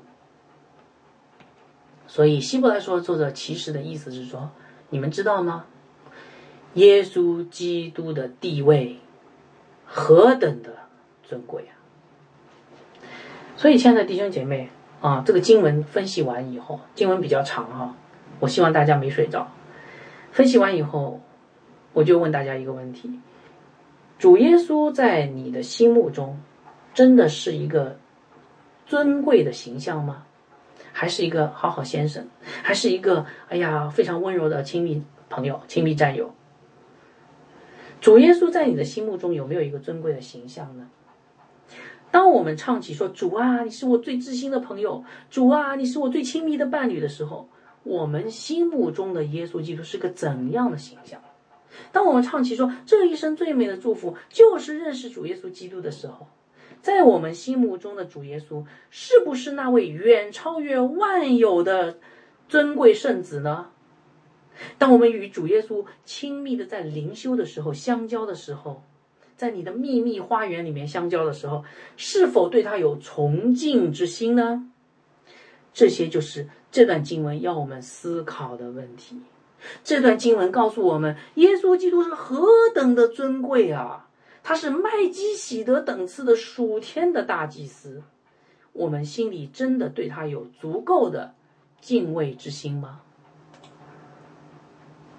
所以希伯来书作者其实的意思是说，你们知道吗？耶稣基督的地位何等的尊贵啊！所以亲爱的弟兄姐妹这个经文分析完以后，经文比较长我希望大家没睡着。分析完以后，我就问大家一个问题：主耶稣在你的心目中真的是一个尊贵的形象吗？还是一个好好先生？还是一个非常温柔的亲密朋友、亲密战友？主耶稣在你的心目中有没有一个尊贵的形象呢？当我们唱起说主啊，你是我最知心的朋友，主啊，你是我最亲密的伴侣的时候，我们心目中的耶稣基督是个怎样的形象？当我们唱起说这一生最美的祝福就是认识主耶稣基督的时候，在我们心目中的主耶稣是不是那位远超越万有的尊贵圣子呢？当我们与主耶稣亲密的在灵修的时候，相交的时候，在你的秘密花园里面相交的时候，是否对他有崇敬之心呢？这些就是这段经文要我们思考的问题。这段经文告诉我们，耶稣基督是何等的尊贵啊！他是麦基洗德等次的属天的大祭司，我们心里真的对他有足够的敬畏之心吗？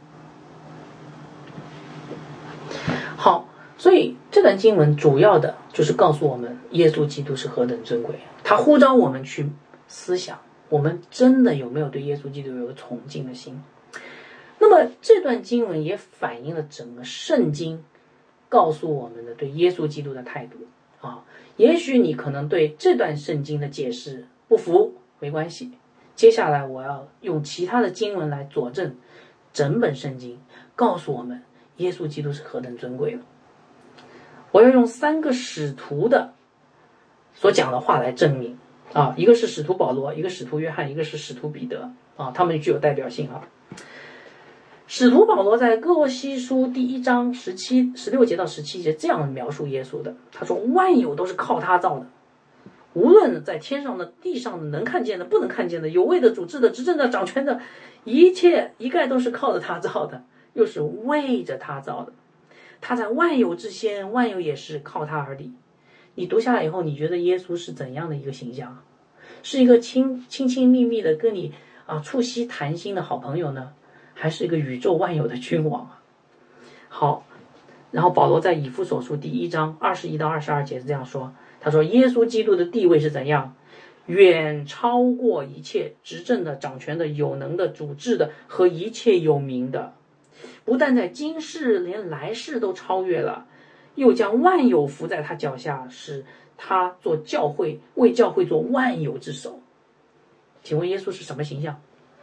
好，所以这段经文主要就是告诉我们耶稣基督是何等尊贵。他呼召我们去思想，我们真的有没有对耶稣基督有崇敬的心。那么这段经文也反映了整个圣经告诉我们的对耶稣基督的态度啊。也许你可能对这段圣经的解释不服，没关系，接下来我要用其他的经文来佐证整本圣经告诉我们耶稣基督是何等尊贵的。我要用3个使徒的所讲的话来证明啊，一个是使徒保罗，一个使徒约翰，一个是使徒彼得啊，他们具有代表性啊。使徒保罗在哥罗西书第1章16节到17节这样描述耶稣的，他说万有都是靠他造的，无论在天上的地上的，能看见的不能看见的，有位的主治的执政的掌权的，一切一概都是靠着他造的，又是为着他造的。他在万有之先，万有也是靠他而立。你读下来以后，你觉得耶稣是怎样的一个形象？是一个亲密密的跟你促膝谈心的好朋友呢，还是一个宇宙万有的君王啊？好，然后保罗在以弗所书第1章21到22节是这样说，他说耶稣基督的地位是怎样？远超过一切执政的、掌权的、有能的、主治的和一切有名的，不但在今世，连来世都超越了，又将万有伏在他脚下，使他做教会，为教会做万有之首。请问耶稣是什么形象？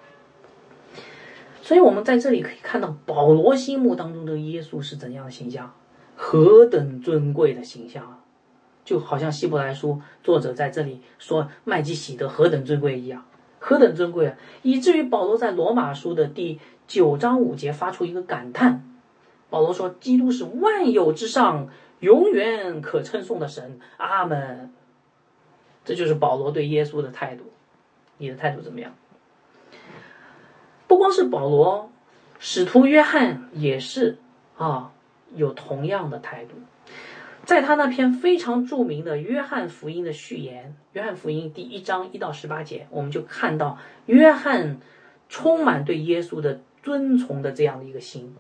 所以我们在这里可以看到保罗心目当中的耶稣是怎样的形象，何等尊贵的形象啊！就好像希伯来书作者在这里说麦基洗德何等尊贵一样，何等尊贵啊！以至于保罗在罗马书的第9章5节发出一个感叹，保罗说基督是万有之上，永远可称颂的神，阿们。这就是保罗对耶稣的态度。你的态度怎么样？不光是保罗，使徒约翰也是有同样的态度。在他那篇非常著名的约翰福音的序言，约翰福音第1章1到18节，我们就看到约翰充满对耶稣的尊崇的这样的一个心。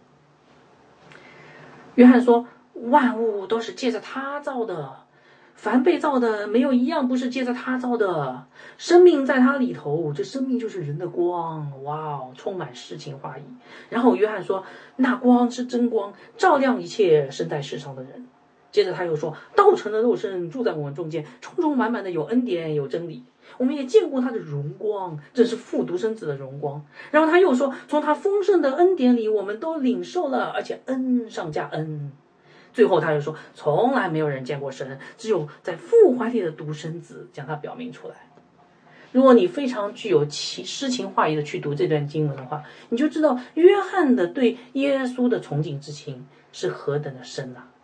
约翰说万物都是借着他造的，凡被造的没有一样不是借着他造的，生命在他里头，这生命就是人的光。哇哦，充满诗情画意。然后约翰说那光是真光，照亮一切生在世上的人。接着他又说道成了肉身，住在我们中间，充充满满的有恩典有真理，我们也见过他的荣光，这是父独生子的荣光。然后他又说从他丰盛的恩典里我们都领受了，而且恩上加恩。最后他又说从来没有人见过神，只有在父怀里的独生子将他表明出来。如果你非常具有诗情画意的去读这段经文的话，你就知道约翰的对耶稣的崇敬之情是何等的深啊。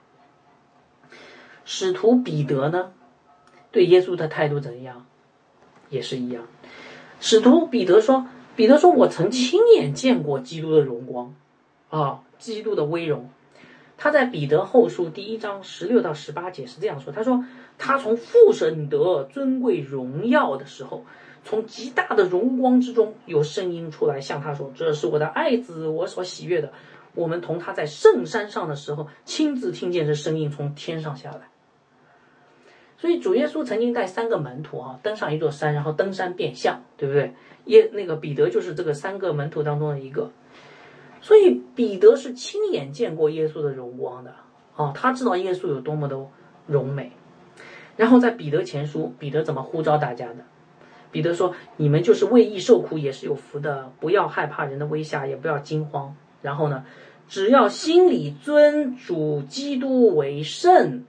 使徒彼得呢，对耶稣的态度怎样？也是一样。使徒彼得说我曾亲眼见过基督的荣光基督的威荣。他在彼得后书第1章16到18节是这样说，他说他从父神得尊贵荣耀的时候，从极大的荣光之中有声音出来向他说，这是我的爱子，我所喜悦的。我们同他在圣山上的时候，亲自听见这声音从天上下来。所以主耶稣曾经带3个门徒登上一座山，然后登山变相，对不对？那个彼得就是这个3个门徒当中的一个。所以彼得是亲眼见过耶稣的荣光的他知道耶稣有多么的荣美。然后在彼得前书，彼得怎么呼召大家的？彼得说你们就是为义受苦也是有福的，不要害怕人的威吓，也不要惊慌。然后呢，只要心里尊主基督为圣。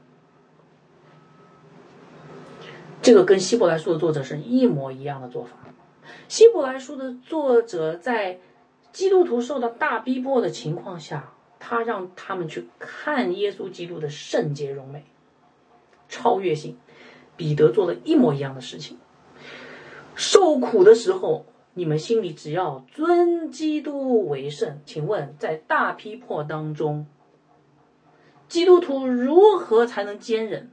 这个跟希伯来书的作者是一模一样的做法。希伯来书的作者在基督徒受到大逼迫的情况下，他让他们去看耶稣基督的圣洁荣美、超越性。彼得做了一模一样的事情。受苦的时候，你们心里只要尊基督为圣。请问在大逼迫当中，基督徒如何才能坚忍？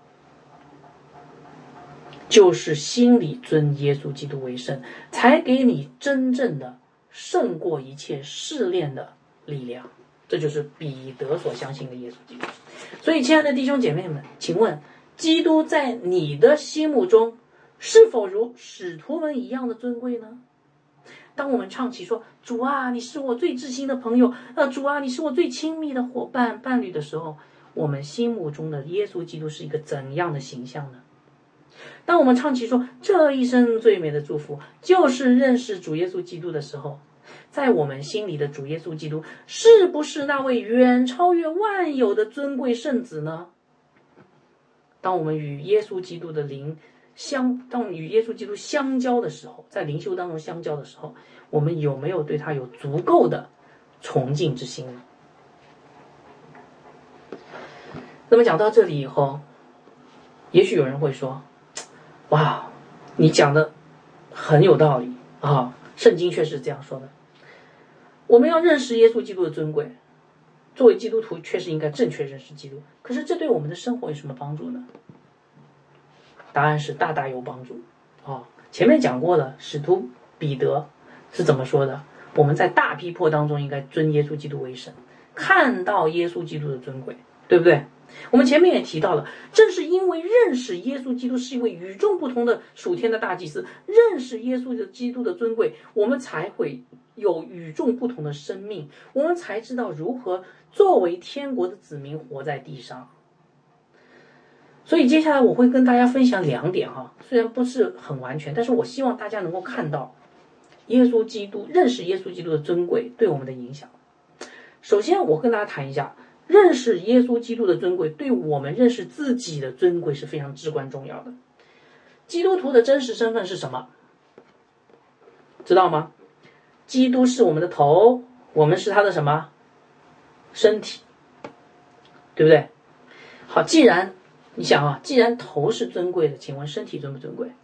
就是心里尊耶稣基督为圣，才给你真正的胜过一切试炼的力量。 这就是彼得所相信的耶稣基督。所以亲爱的弟兄姐妹们，请问基督在你的心目中是否如使徒们一样的尊贵呢？当我们唱起说主啊你是我最至心的朋友，主啊你是我最亲密的伙伴伴侣的时候，我们心目中的耶稣基督是一个怎样的形象呢？当我们唱起说这一生最美的祝福就是认识主耶稣基督的时候，在我们心里的主耶稣基督是不是那位远超越万有的尊贵圣子呢？当我们与耶稣基督的灵当我们与耶稣基督相交的时候，在灵修当中相交的时候，我们有没有对他有足够的崇敬之心呢？那么讲到这里以后，也许有人会说，哇，你讲的很有道理啊，圣经确实这样说的。我们要认识耶稣基督的尊贵，作为基督徒确实应该正确认识基督，可是这对我们的生活有什么帮助呢？答案是大大有帮助啊！前面讲过了，使徒彼得是怎么说的？我们在大逼迫当中应该尊耶稣基督为神，看到耶稣基督的尊贵，对不对？我们前面也提到了，正是因为认识耶稣基督是一位与众不同的属天的大祭司，认识耶稣基督的尊贵，我们才会有与众不同的生命，我们才知道如何作为天国的子民活在地上。所以接下来我会跟大家分享2点哈，虽然不是很完全，但是我希望大家能够看到耶稣基督，认识耶稣基督的尊贵对我们的影响。首先我跟大家谈一下，认识耶稣基督的尊贵对我们认识自己的尊贵是非常至关重要的。基督徒的真实身份是什么？知道吗？基督是我们的头，我们是他的什么？身体，对不对？好，你想啊，既然头是尊贵的，请问身体尊不尊贵？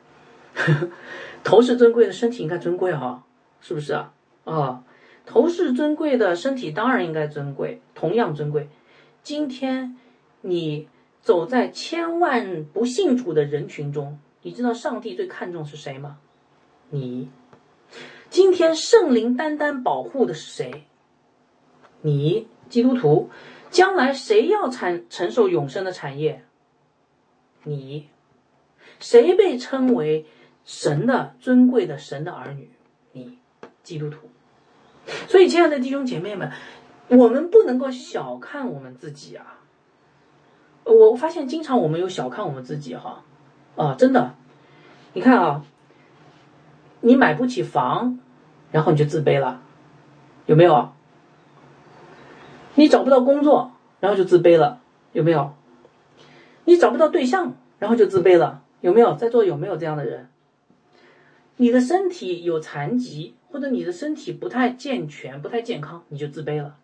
头是尊贵的，身体应该尊贵哈，是不是啊？头是尊贵的，身体当然应该尊贵，同样尊贵。今天你走在千万不信主的人群中，你知道上帝最看重是谁吗？你。今天圣灵单单保护的是谁？你，基督徒。将来谁要承受永生的产业？你。谁被称为神的尊贵的神的儿女？你，基督徒。所以亲爱的弟兄姐妹们，我们不能够小看我们自己啊！我发现经常我们有小看我们自己哈，真的。你看啊，你买不起房，然后你就自卑了，有没有？你找不到工作，然后就自卑了，有没有？你找不到对象，然后就自卑了，有没有？在座有没有这样的人？你的身体有残疾，或者你的身体不太健全、不太健康，你就自卑了。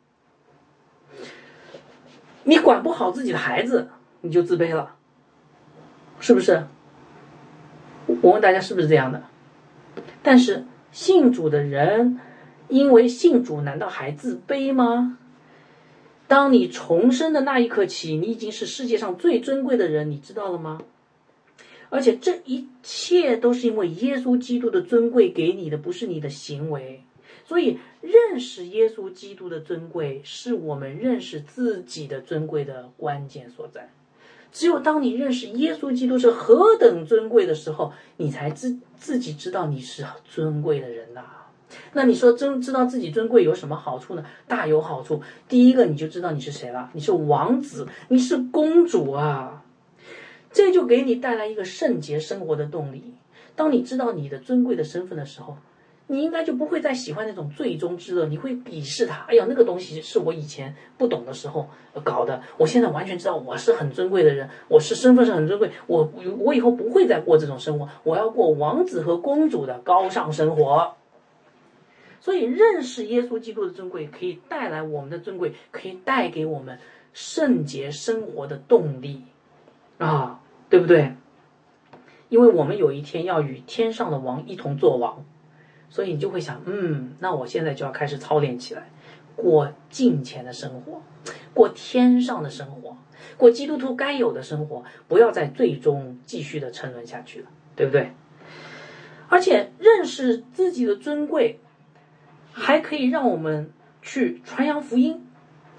你管不好自己的孩子，你就自卑了，是不是？我问大家是不是这样的？但是信主的人，因为信主，难道还自卑吗？当你重生的那一刻起，你已经是世界上最尊贵的人，你知道了吗？而且这一切都是因为耶稣基督的尊贵给你的，不是你的行为。所以认识耶稣基督的尊贵，是我们认识自己的尊贵的关键所在。只有当你认识耶稣基督是何等尊贵的时候，你才自己知道你是尊贵的人呐。那你说知道自己尊贵有什么好处呢？大有好处。第一个，你就知道你是谁了，你是王子，你是公主啊，这就给你带来一个圣洁生活的动力。当你知道你的尊贵的身份的时候，你应该就不会再喜欢那种罪中之乐，你会鄙视它。哎呀，那个东西是我以前不懂的时候搞的，我现在完全知道我是很尊贵的人，我是身份是很尊贵，我以后不会再过这种生活，我要过王子和公主的高尚生活。所以认识耶稣基督的尊贵，可以带来我们的尊贵，可以带给我们圣洁生活的动力啊，对不对？因为我们有一天要与天上的王一同作王，所以你就会想，那我现在就要开始操练起来，过敬虔的生活，过天上的生活，过基督徒该有的生活，不要在最终继续的沉沦下去了，对不对？而且认识自己的尊贵，还可以让我们去传扬福音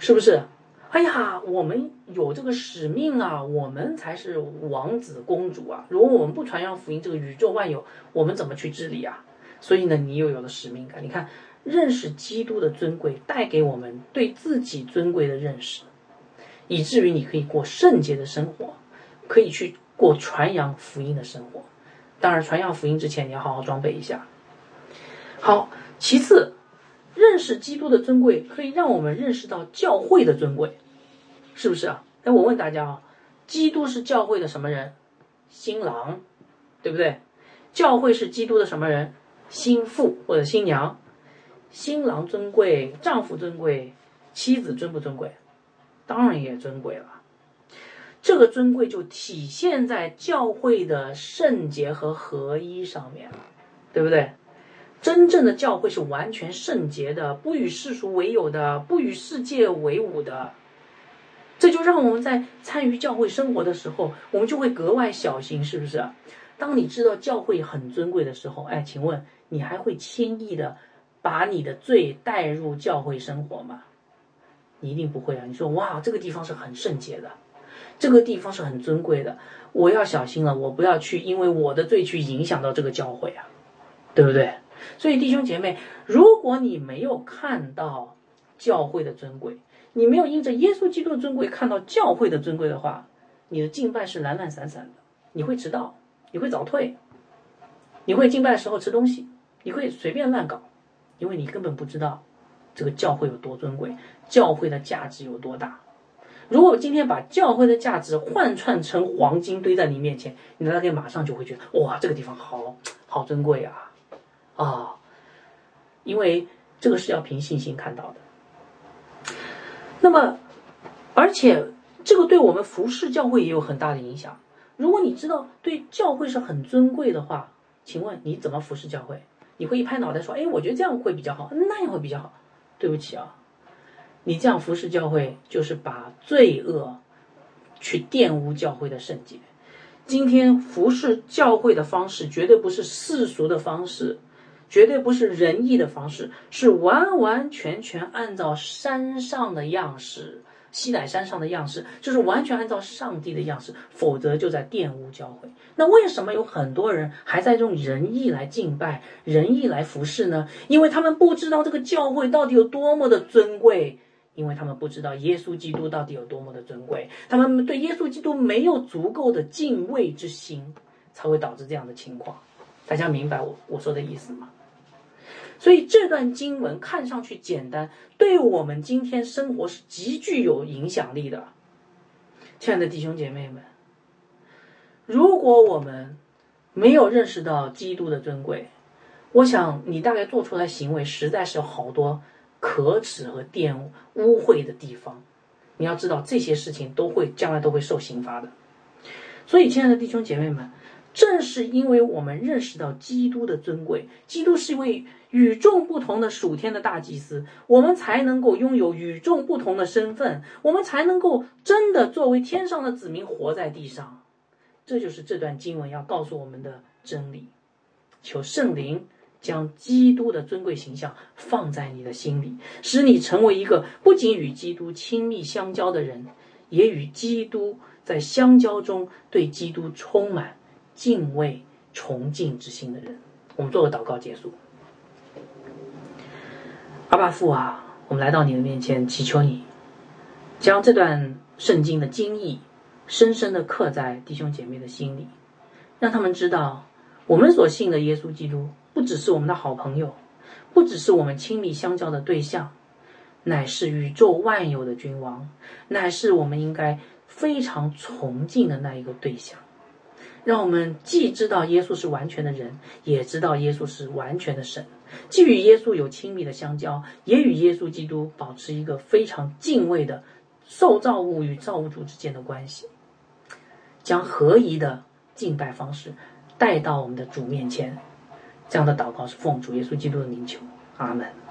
是不是？哎呀，我们有这个使命啊，我们才是王子公主啊！如果我们不传扬福音，这个宇宙万有，我们怎么去治理啊？所以呢，你又有了使命感。你看，认识基督的尊贵，带给我们对自己尊贵的认识，以至于你可以过圣洁的生活，可以去过传扬福音的生活。当然，传扬福音之前，你要好好装备一下。好，其次，认识基督的尊贵，可以让我们认识到教会的尊贵。是不是啊？那我问大家啊，基督是教会的什么人？新郎，对不对？教会是基督的什么人？新妇或者新娘。新郎尊贵，丈夫尊贵，妻子尊不尊贵？当然也尊贵了。这个尊贵就体现在教会的圣洁和合一上面了，对不对？真正的教会是完全圣洁的，不与世俗为友的，不与世界为伍的。这就让我们在参与教会生活的时候，我们就会格外小心，是不是？当你知道教会很尊贵的时候，请问你还会轻易的把你的罪带入教会生活吗？你一定不会啊！你说哇，这个地方是很圣洁的，这个地方是很尊贵的，我要小心了，我不要去因为我的罪去影响到这个教会啊，对不对？所以弟兄姐妹，如果你没有看到教会的尊贵，你没有因着耶稣基督的尊贵看到教会的尊贵的话，你的敬拜是懒懒散散的，你会迟到，你会早退，你会敬拜的时候吃东西，你会随便乱搞，因为你根本不知道这个教会有多尊贵，教会的价值有多大。如果今天把教会的价值换算成黄金堆在你面前，你大概马上就会觉得哇，这个地方好尊贵啊！因为这个是要凭信心看到的。那么，而且这个对我们服侍教会也有很大的影响。如果你知道对教会是很尊贵的话，请问你怎么服侍教会？你会一拍脑袋说，我觉得这样会比较好，那样会比较好。对不起啊，你这样服侍教会就是把罪恶去玷污教会的圣洁。今天服侍教会的方式绝对不是世俗的方式，绝对不是仁义的方式，是完完全全按照山上的样式，西乃山上的样式，就是完全按照上帝的样式，否则就在玷污教会。那为什么有很多人还在用仁义来敬拜，仁义来服侍呢？因为他们不知道这个教会到底有多么的尊贵，因为他们不知道耶稣基督到底有多么的尊贵，他们对耶稣基督没有足够的敬畏之心，才会导致这样的情况。大家明白我说的意思吗？所以这段经文看上去简单，对我们今天生活是极具有影响力的。亲爱的弟兄姐妹们，如果我们没有认识到基督的尊贵，我想你大概做出来行为实在是有好多可耻和玷污秽的地方。你要知道这些事情将来都会受刑罚的。所以亲爱的弟兄姐妹们，正是因为我们认识到基督的尊贵，基督是一位与众不同的属天的大祭司，我们才能够拥有与众不同的身份，我们才能够真的作为天上的子民活在地上。这就是这段经文要告诉我们的真理。求圣灵将基督的尊贵形象放在你的心里，使你成为一个不仅与基督亲密相交的人，也与基督在相交中对基督充满敬畏崇敬之心的人。我们做个祷告结束。阿爸父啊，我们来到你的面前，祈求你将这段圣经的经义深深地刻在弟兄姐妹的心里，让他们知道我们所信的耶稣基督不只是我们的好朋友，不只是我们亲密相交的对象，乃是宇宙万有的君王，乃是我们应该非常崇敬的那一个对象。让我们既知道耶稣是完全的人，也知道耶稣是完全的神，既与耶稣有亲密的相交，也与耶稣基督保持一个非常敬畏的受造物与造物主之间的关系，将合宜的敬拜方式带到我们的主面前。这样的祷告是奉主耶稣基督的名求，阿们。